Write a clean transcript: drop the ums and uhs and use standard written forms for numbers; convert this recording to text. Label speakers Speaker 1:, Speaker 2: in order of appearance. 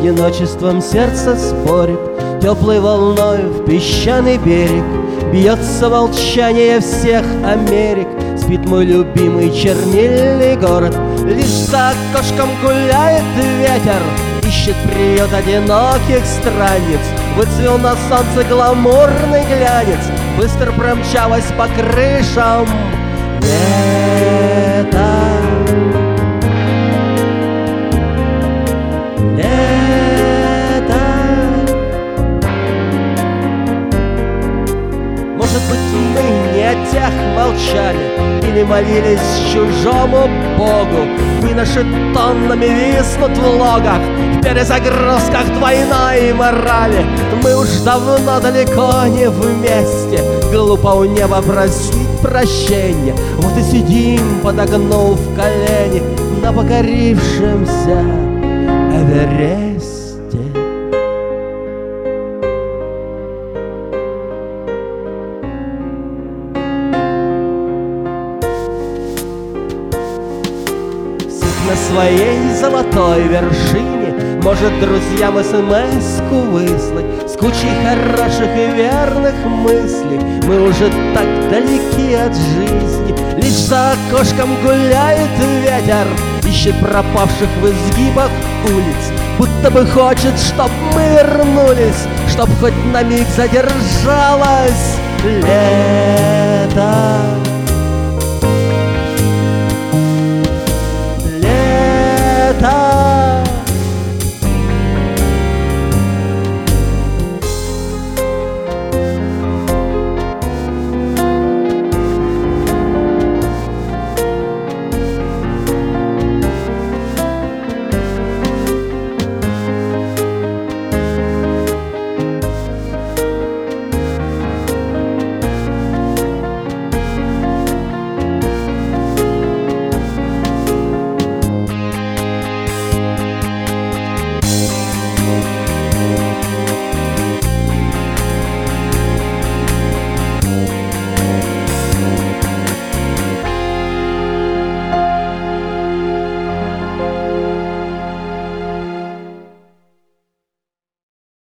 Speaker 1: одиночеством сердце спорит, теплой волной в песчаный берег. Бьется молчание всех Америк, спит мой любимый чернильный город. Лишь за окошком гуляет ветер, ищет приют одиноких странниц. Выцвел на солнце гламурный глянец, быстро промчалась по крышам лето. Может быть, мы не о тех молчали или молились чужому богу. Мы наши тоннами виснут в логах, в перезагрузках двойной морали. Мы уж давно далеко не вместе, глупо у неба просить прощения. Вот и сидим, подогнув колени на покорившемся Эвересте. На своей золотой вершине может друзьям СМС-ку выслать с кучей хороших и верных мыслей. Мы уже так далеки от жизни, лишь за окошком гуляет ветер, ищет пропавших в изгибах улиц, будто бы хочет, чтоб мы вернулись, чтоб хоть на миг задержалось лето.